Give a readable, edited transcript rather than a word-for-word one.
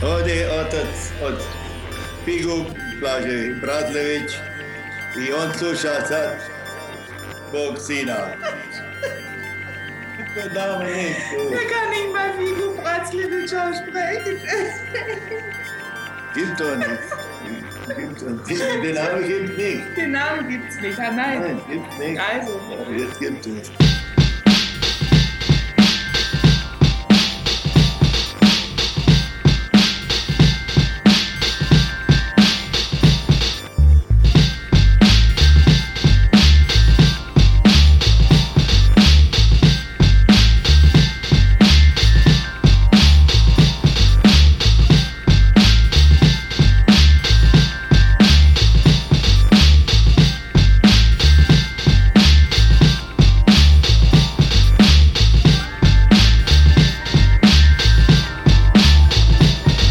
od Figu, Blažej Brazlević i on sluša sad Bog sina. Der kann nicht mal Figu Brazlević aussprechen. Gibt doch nicht. Den Namen gibt nicht. Den Namen gibt's nicht. Ah, nein. Nein, gibt nicht. Also. Ja, jetzt gibt es.